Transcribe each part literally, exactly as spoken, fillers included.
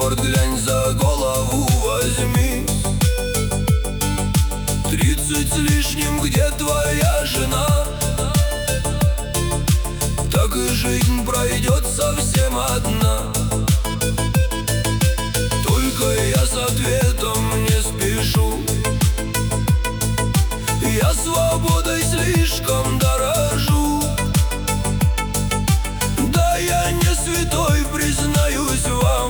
паспорт глянь, за голову возьми. Тридцать с лишним, где твоя жена? Так и жизнь пройдет совсем одна. Только я с ответом не спешу. Я свободой слишком дорожу. Да, я не святой, признаюсь вам,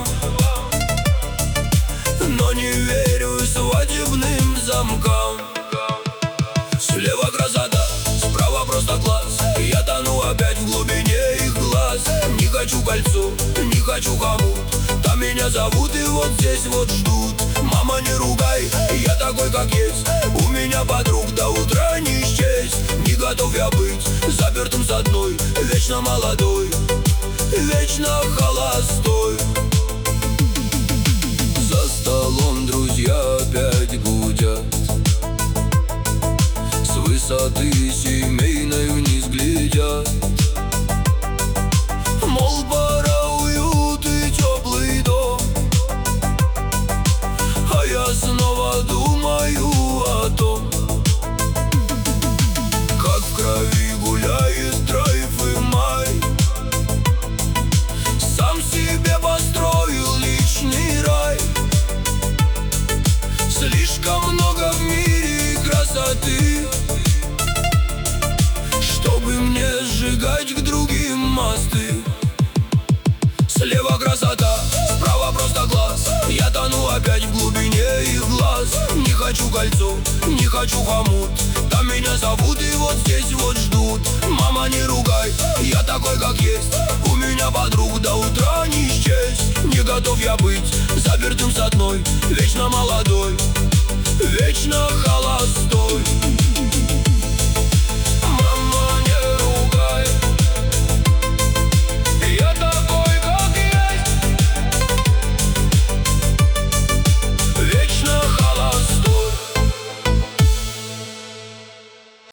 но не верю свадебным замкам. Слева красота, справа просто класс. Я тону опять в глубине их глаз. Не хочу кольцо, не хочу хомут. Там меня зовут и вот здесь вот ждут. Мама, не ругай, я такой как есть. У меня подруг до утра не счесть. Не готов я быть запертым с одной, вечно молодой, вечно холостой. За столом друзья опять гудят. С высоты семейной вниз глядят. Мол, пора уют и теплый дом. А я снова думаю о том, как в крови гуляет драйв и май. Сам себе построил личный рай. Слишком много в мире красоты, чтобы мне сжигать к другим мосты. Слева красота, справа просто глаз. Я тону опять в глубине их глаз. Не хочу кольцо, не хочу хомут. Там меня зовут и вот здесь вот ждут. Мама, не ругай, я такой как есть. У меня подруг до утра не счесть. Не готов я быть запертым с одной, вечно молодой, вечно холостой.